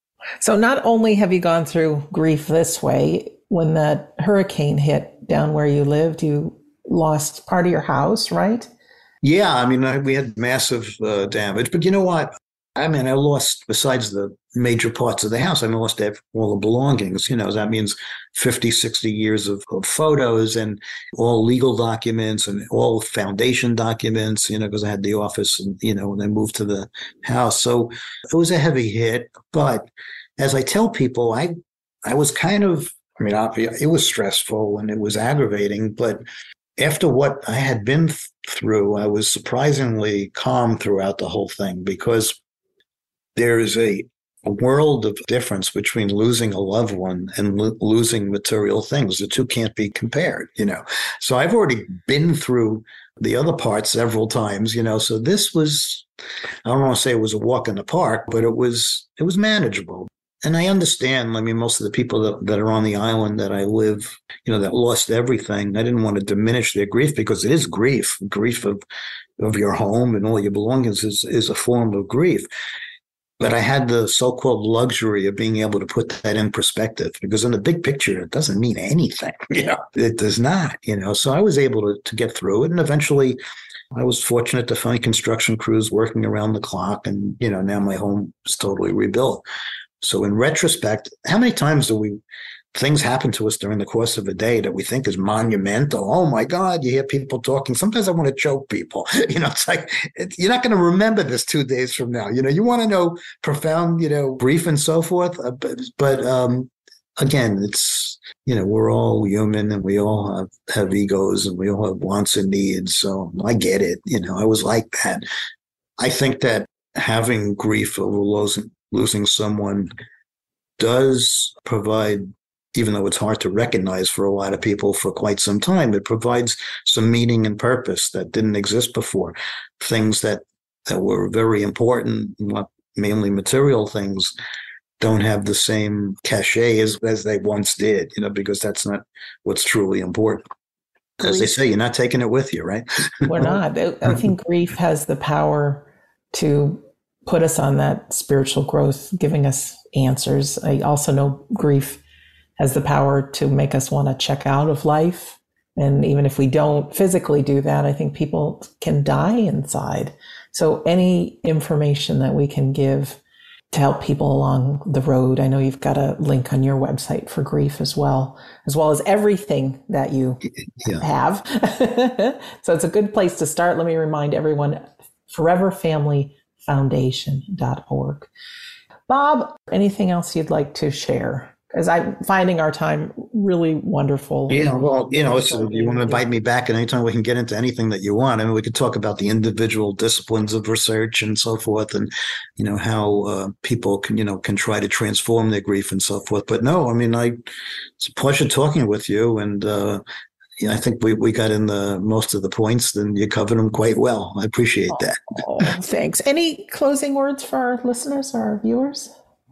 So not only have you gone through grief this way, when that hurricane hit down where you lived, you lost part of your house, right? Yeah, I mean, I, we had massive uh, damage. But you know what? I mean, I lost, besides the major parts of the house, I lost all the belongings. You know, that means fifty, sixty years of, of photos and all legal documents and all foundation documents, you know, because I had the office and, you know, when I moved to the house. So it was a heavy hit, but as I tell people, I I was kind of, I mean, it was stressful and it was aggravating, but after what I had been th- through, I was surprisingly calm throughout the whole thing, because there is a, a world of difference between losing a loved one and lo- losing material things. The two can't be compared, you know. So I've already been through the other part several times, you know. So this was, I don't want to say it was a walk in the park, but it was it was manageable. And I understand, I mean, most of the people that, that are on the island that I live, you know, that lost everything, I didn't want to diminish their grief, because it is grief. Grief of, of your home and all your belongings is, is a form of grief. But I had the so-called luxury of being able to put that in perspective, because in the big picture, it doesn't mean anything. You know, it does not, you know. So I was able to, to get through it. And eventually I was fortunate to find construction crews working around the clock. And, you know, now my home is totally rebuilt. So in retrospect, how many times do we, things happen to us during the course of a day that we think is monumental? Oh my God, you hear people talking. Sometimes I want to choke people. You know, it's like, it, you're not going to remember this two days from now. You know, you want to know profound, you know, grief and so forth. Uh, but, but um, again, it's, you know, we're all human and we all have, have egos and we all have wants and needs. So I get it. You know, I was like that. I think that having grief over losing, losing someone does provide, even though it's hard to recognize for a lot of people for quite some time, it provides some meaning and purpose that didn't exist before. Things that, that were very important, mainly material things, don't have the same cachet as, as they once did, you know, because that's not what's truly important. As they say, you're not taking it with you, right? We're not. I think grief has the power to put us on that spiritual growth, giving us answers. I also know grief has the power to make us want to check out of life. And even if we don't physically do that, I think people can die inside. So any information that we can give to help people along the road. I know you've got a link on your website for grief as well, as well as everything that you yeah. have. So it's a good place to start. Let me remind everyone, forever family foundation dot org. Bob, anything else you'd like to share? Because I'm finding our time really wonderful. Yeah, well, you know, so if you want to invite me back at any time, we can get into anything that you want. I mean, we could talk about the individual disciplines of research and so forth, and, you know, how uh, people can, you know, can try to transform their grief and so forth. But no, I mean, I it's a pleasure talking with you. And uh, yeah, I think we, we got in the most of the points, and you covered them quite well. I appreciate that. Oh, thanks. Any closing words for our listeners or our viewers?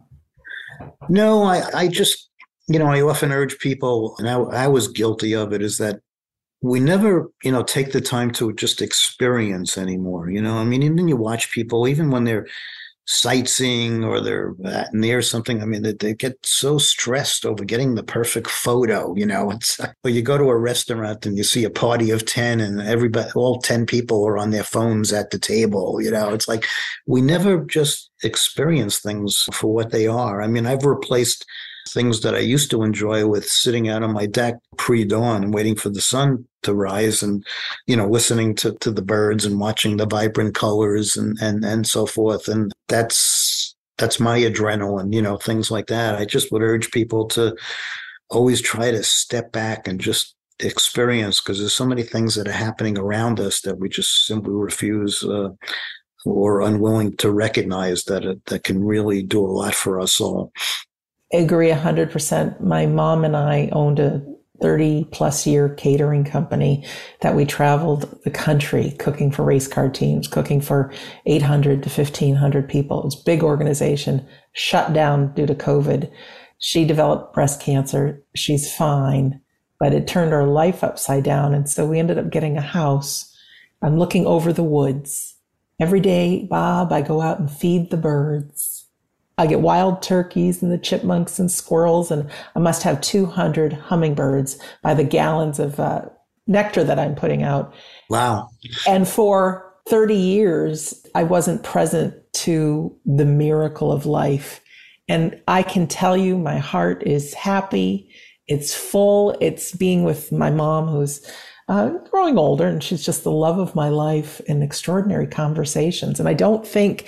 No, I, I just, you know, I often urge people, and I, I was guilty of it, is that we never, you know, take the time to just experience anymore. You know, I mean, even you watch people, even when they're sightseeing or they're near something, I mean, they, they get so stressed over getting the perfect photo, you know. It's, or you go to a restaurant and you see a party of ten and everybody, all ten people are on their phones at the table, you know. It's like we never just experience things for what they are. I mean, I've replaced things that I used to enjoy with sitting out on my deck pre-dawn and waiting for the sun to rise and, you know, listening to, to the birds and watching the vibrant colors and, and, and so forth. And that's, that's my adrenaline, you know, things like that. I just would urge people to always try to step back and just experience, because there's so many things that are happening around us that we just simply refuse uh, or unwilling to recognize that it, that can really do a lot for us all. I agree one hundred percent. My mom and I owned a thirty plus year catering company that we traveled the country cooking for race car teams, cooking for eight hundred to fifteen hundred people. It was a big organization, shut down due to COVID. She developed breast cancer. She's fine, but it turned her life upside down. And so we ended up getting a house. I'm looking over the woods. Every day, Bob, I go out and feed the birds. I get wild turkeys and the chipmunks and squirrels, and I must have two hundred hummingbirds by the gallons of uh, nectar that I'm putting out. Wow. And for thirty years, I wasn't present to the miracle of life. And I can tell you my heart is happy. It's full. It's being with my mom, who's uh, growing older, and she's just the love of my life and extraordinary conversations. And I don't think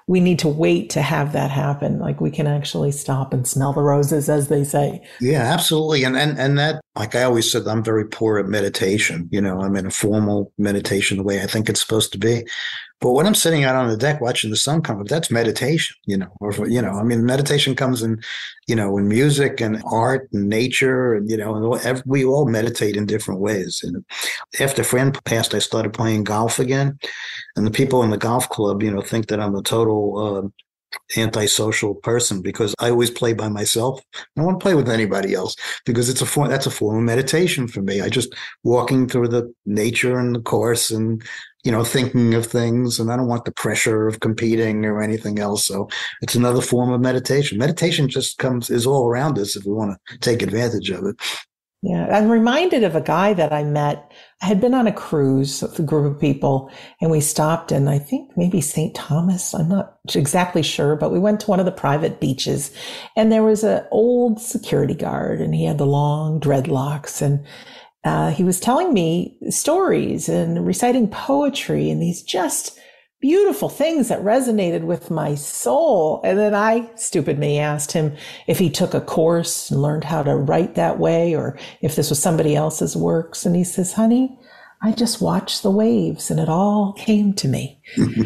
we need to wait to have that happen. Like we can actually stop and smell the roses, as they say. Yeah, absolutely. And and and that, like I always said, I'm very poor at meditation. You know, I'm in a formal meditation the way I think it's supposed to be. But when I'm sitting out on the deck watching the sun come up, that's meditation, you know, or, you know, I mean, meditation comes in, you know, in music and art and nature and, you know, and we all meditate in different ways. And after Fran passed, I started playing golf again. And the people in the golf club, you know, think that I'm a total uh, antisocial person because I always play by myself. I don't want to play with anybody else because it's a form, that's a form of meditation for me. I just walking through the nature and the course and, you know, thinking of things, and I don't want the pressure of competing or anything else. So it's another form of meditation. Meditation just comes, is all around us if we want to take advantage of it. Yeah. I'm reminded of a guy that I met. I had been on a cruise with a group of people, and we stopped in, I think maybe Saint Thomas. I'm not exactly sure, but we went to one of the private beaches, and there was an old security guard, and he had the long dreadlocks, and Uh, he was telling me stories and reciting poetry and these just beautiful things that resonated with my soul. And then I, stupid me, asked him if he took a course and learned how to write that way or if this was somebody else's works. And he says, honey, I just watched the waves and it all came to me.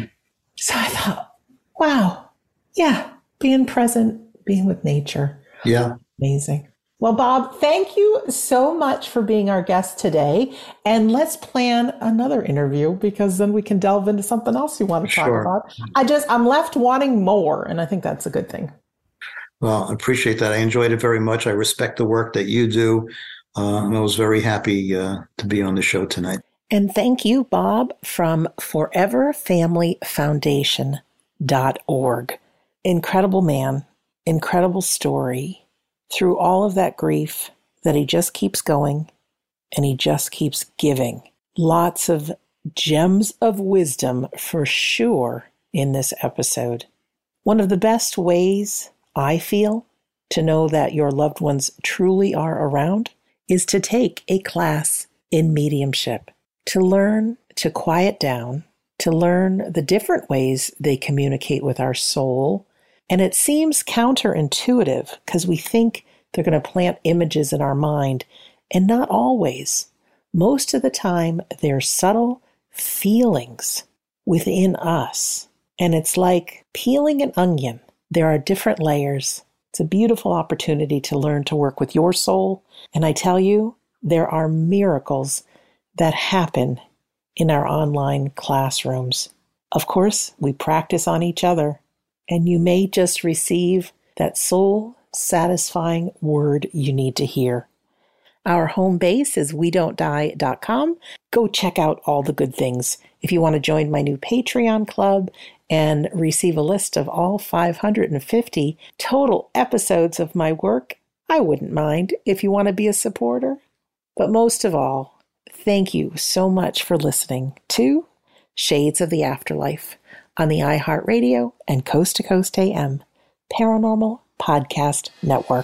So I thought, wow, yeah, being present, being with nature. Yeah. Amazing. Well, Bob, thank you so much for being our guest today. And let's plan another interview because then we can delve into something else you want to talk Sure. about. I just, I'm left wanting more. And I think that's a good thing. Well, I appreciate that. I enjoyed it very much. I respect the work that you do. Uh, and I was very happy uh, to be on the show tonight. And thank you, Bob, from forever family foundation dot org. Incredible man, incredible story. Through all of that grief, that he just keeps going and he just keeps giving. Lots of gems of wisdom for sure in this episode. One of the best ways I feel to know that your loved ones truly are around is to take a class in mediumship, to learn to quiet down, to learn the different ways they communicate with our soul. And it seems counterintuitive because we think they're going to plant images in our mind, and not always. Most of the time, they're subtle feelings within us. And it's like peeling an onion. There are different layers. It's a beautiful opportunity to learn to work with your soul. And I tell you, there are miracles that happen in our online classrooms. Of course, we practice on each other. And you may just receive that soul-satisfying word you need to hear. Our home base is we don't die dot com. Go check out all the good things. If you want to join my new Patreon club and receive a list of all five hundred fifty total episodes of my work, I wouldn't mind if you want to be a supporter. But most of all, thank you so much for listening to Shades of the Afterlife on the iHeartRadio and Coast to Coast A M Paranormal Podcast Network.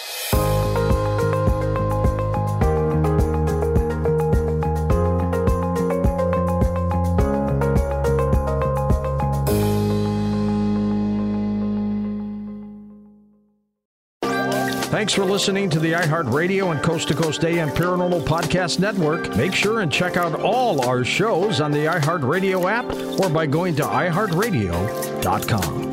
Thanks for listening to the iHeartRadio and Coast to Coast A M Paranormal Podcast Network. Make sure and check out all our shows on the iHeartRadio app or by going to i heart radio dot com.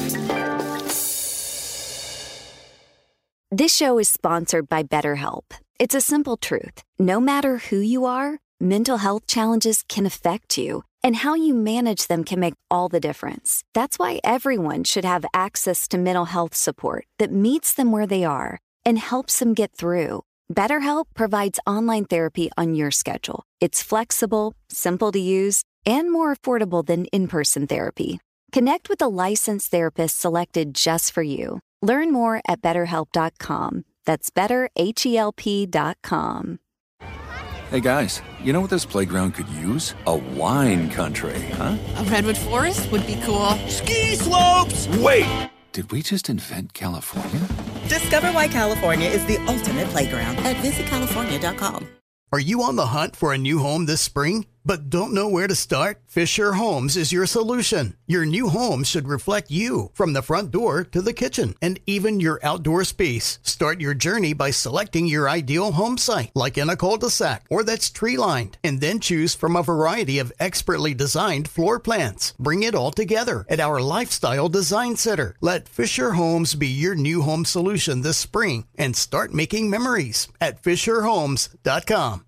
This show is sponsored by BetterHelp. It's a simple truth. No matter who you are, mental health challenges can affect you, and how you manage them can make all the difference. That's why everyone should have access to mental health support that meets them where they are and helps them get through. BetterHelp provides online therapy on your schedule. It's flexible, simple to use, and more affordable than in-person therapy. Connect with a licensed therapist selected just for you. Learn more at better help dot com. That's better help dot com. Hey guys, you know what this playground could use? A wine country, huh? A redwood forest would be cool. Ski slopes! Wait! Did we just invent California? Discover why California is the ultimate playground at visit california dot com. Are you on the hunt for a new home this spring? but don't know where to start? Fisher Homes is your solution. Your new home should reflect you from the front door to the kitchen and even your outdoor space. Start your journey by selecting your ideal home site, like in a cul-de-sac or that's tree-lined, and then choose from a variety of expertly designed floor plans. Bring it all together at our Lifestyle Design Center. Let Fisher Homes be your new home solution this spring and start making memories at fisher homes dot com.